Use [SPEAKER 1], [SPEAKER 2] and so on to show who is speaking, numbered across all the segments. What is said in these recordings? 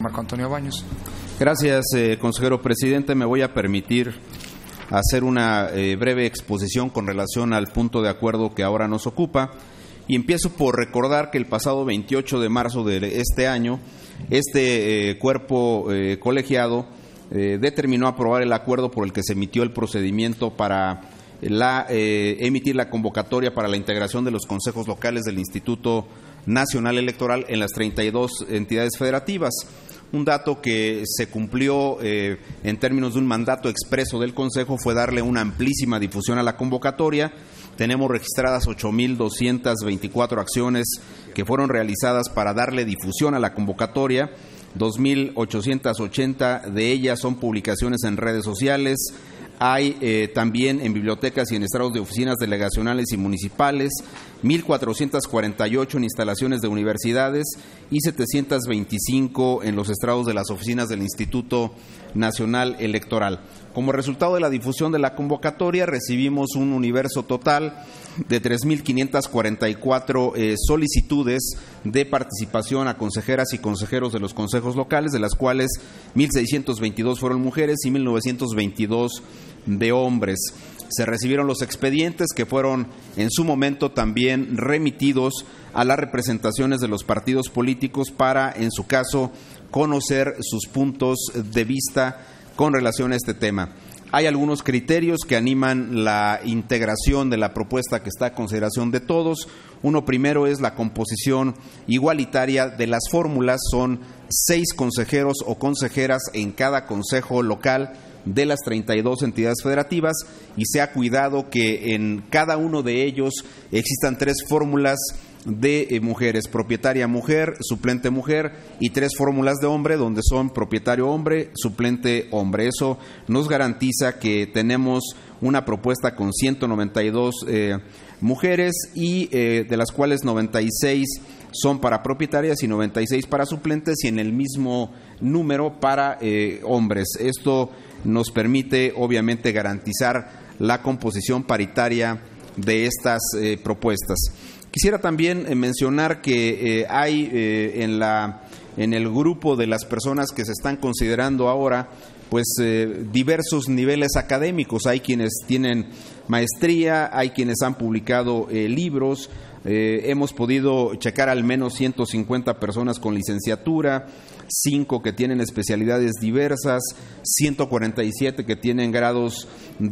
[SPEAKER 1] Marco Antonio Baños.
[SPEAKER 2] Gracias, consejero presidente. Me voy a permitir hacer una breve exposición con relación al punto de acuerdo que ahora nos ocupa. Y empiezo por recordar que el pasado 28 de marzo de este año, cuerpo colegiado determinó aprobar el acuerdo por el que se emitió el procedimiento para emitir la convocatoria para la integración de los consejos locales del Instituto Nacional Electoral en las 32 entidades federativas. Un dato que se cumplió en términos de un mandato expreso del Consejo fue darle una amplísima difusión a la convocatoria. Tenemos registradas 8,224 acciones que fueron realizadas para darle difusión a la convocatoria. 2,880 de ellas son publicaciones en redes sociales. Hay también en bibliotecas y en estrados de oficinas delegacionales y municipales, 1,448 en instalaciones de universidades y 725 en los estrados de las oficinas del Instituto Nacional Electoral. Como resultado de la difusión de la convocatoria, recibimos un universo total de 3,544 solicitudes de participación a consejeras y consejeros de los consejos locales, de las cuales 1,622 fueron mujeres y 1,922 de hombres. Se recibieron los expedientes que fueron en su momento también remitidos a las representaciones de los partidos políticos para, en su caso, conocer sus puntos de vista con relación a este tema. Hay algunos criterios que animan la integración de la propuesta que está a consideración de todos. Uno primero es la composición igualitaria de las fórmulas. Son 6 consejeros o consejeras en cada consejo local de las 32 entidades federativas y se ha cuidado que en cada uno de ellos existan 3 fórmulas de mujeres: propietaria mujer, suplente mujer, y 3 fórmulas de hombre donde son propietario hombre, suplente hombre. Eso nos garantiza que tenemos una propuesta con 192 mujeres y de las cuales 96 son para propietarias y 96 para suplentes y en el mismo número para hombres. Esto nos permite obviamente garantizar la composición paritaria de estas propuestas. Quisiera también mencionar que hay en el grupo de las personas que se están considerando ahora diversos niveles académicos. Hay quienes tienen maestría, hay quienes han publicado libros. Hemos podido checar al menos 150 personas con licenciatura, 5 que tienen especialidades diversas, 147 que tienen grados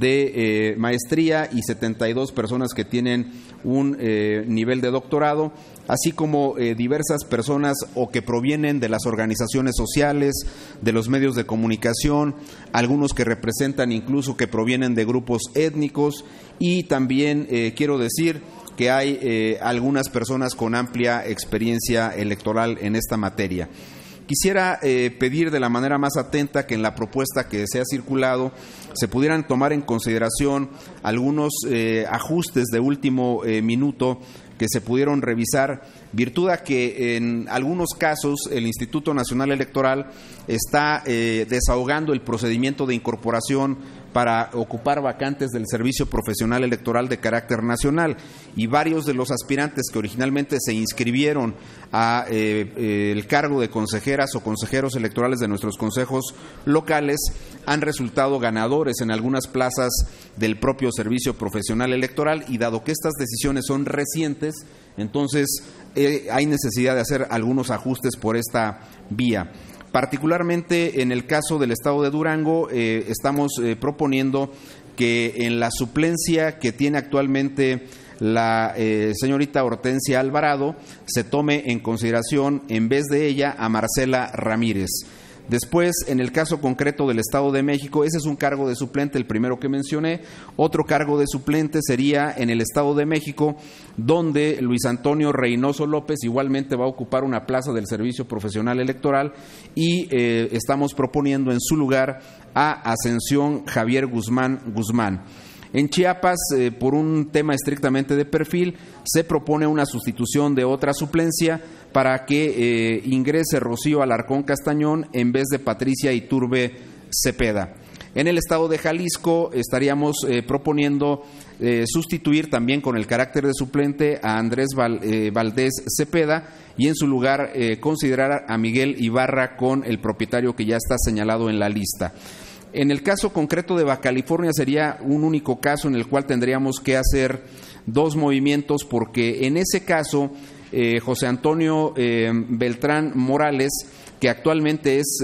[SPEAKER 2] de maestría y 72 personas que tienen un nivel de doctorado, así como diversas personas o que provienen de las organizaciones sociales, de los medios de comunicación, algunos que representan incluso que provienen de grupos étnicos y también quiero decir que hay algunas personas con amplia experiencia electoral en esta materia. Quisiera pedir de la manera más atenta que en la propuesta que se ha circulado se pudieran tomar en consideración algunos ajustes de último minuto que se pudieron revisar, virtud a que en algunos casos el Instituto Nacional Electoral está desahogando el procedimiento de incorporación para ocupar vacantes del servicio profesional electoral de carácter nacional y varios de los aspirantes que originalmente se inscribieron a el cargo de consejeras o consejeros electorales de nuestros consejos locales han resultado ganadores en algunas plazas del propio servicio profesional electoral y dado que estas decisiones son recientes, entonces hay necesidad de hacer algunos ajustes por esta vía. Particularmente en el caso del Estado de Durango, estamos proponiendo que en la suplencia que tiene actualmente la señorita Hortensia Alvarado se tome en consideración en vez de ella a Marcela Ramírez. Después, en el caso concreto del Estado de México, ese es un cargo de suplente, el primero que mencioné. Otro cargo de suplente sería en el Estado de México, donde Luis Antonio Reynoso López igualmente va a ocupar una plaza del Servicio Profesional Electoral y estamos proponiendo en su lugar a Ascensión Javier Guzmán. En Chiapas, por un tema estrictamente de perfil, se propone una sustitución de otra suplencia para que ingrese Rocío Alarcón Castañón en vez de Patricia Iturbe Cepeda. En el estado de Jalisco estaríamos proponiendo sustituir también con el carácter de suplente a Andrés Valdés Cepeda y en su lugar considerar a Miguel Ibarra con el propietario que ya está señalado en la lista. En el caso concreto de Baja California sería un único caso en el cual tendríamos que hacer dos movimientos, porque en ese caso José Antonio Beltrán Morales, que actualmente es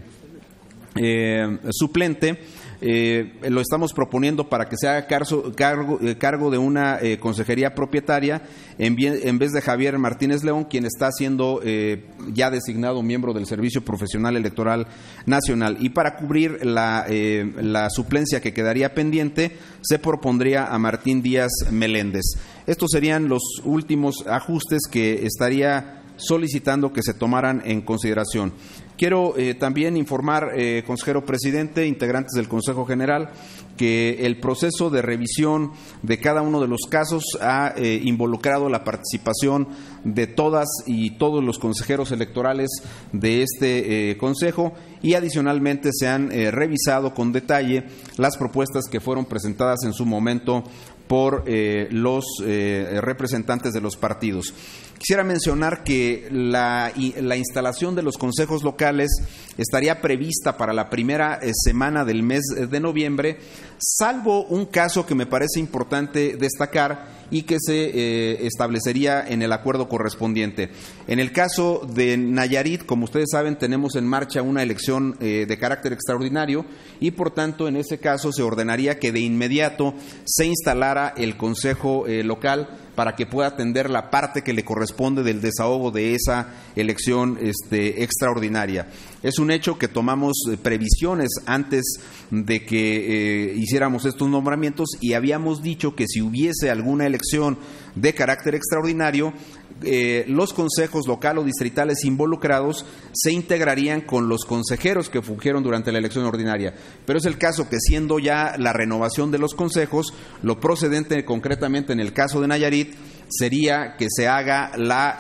[SPEAKER 2] suplente, lo estamos proponiendo para que se haga cargo de una consejería propietaria en vez de Javier Martínez León, quien está siendo ya designado miembro del Servicio Profesional Electoral Nacional. Y para cubrir la suplencia que quedaría pendiente, se propondría a Martín Díaz Meléndez. Estos serían los últimos ajustes que estaría solicitando que se tomaran en consideración. Quiero también informar, consejero presidente, integrantes del Consejo General, que el proceso de revisión de cada uno de los casos ha involucrado la participación de todas y todos los consejeros electorales de este Consejo, y adicionalmente se han revisado con detalle las propuestas que fueron presentadas en su momento por los representantes de los partidos. Quisiera mencionar que la instalación de los consejos locales estaría prevista para la primera semana del mes de noviembre, salvo un caso que me parece importante destacar y que se establecería en el acuerdo correspondiente. En el caso de Nayarit, como ustedes saben, tenemos en marcha una elección de carácter extraordinario y, por tanto, en ese caso se ordenaría que de inmediato se instalara el consejo local para que pueda atender la parte que le corresponde del desahogo de esa elección extraordinaria. Es un hecho que tomamos previsiones antes de que hiciéramos estos nombramientos, y habíamos dicho que si hubiese alguna elección de carácter extraordinario, los consejos local o distritales involucrados se integrarían con los consejeros que fungieron durante la elección ordinaria. Pero es el caso que, siendo ya la renovación de los consejos, lo procedente concretamente en el caso de Nayarit sería que se haga la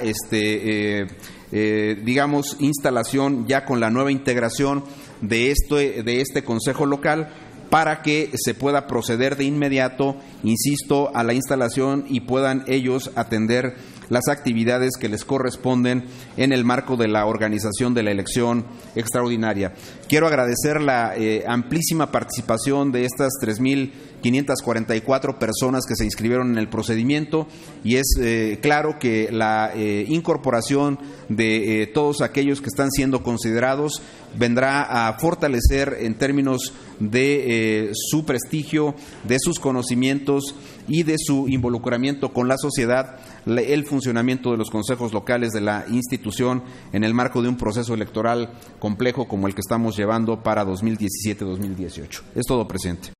[SPEAKER 2] instalación ya con la nueva integración de este consejo local, para que se pueda proceder de inmediato, insisto, a la instalación y puedan ellos atender las actividades que les corresponden en el marco de la organización de la elección extraordinaria. Quiero agradecer la amplísima participación de estas 3.544 personas que se inscribieron en el procedimiento, y es claro que la incorporación de todos aquellos que están siendo considerados vendrá a fortalecer en términos de su prestigio, de sus conocimientos y de su involucramiento con la sociedad el funcionamiento de los consejos locales de la institución en el marco de un proceso electoral complejo como el que estamos llevando para 2017-2018. Es todo, presidente.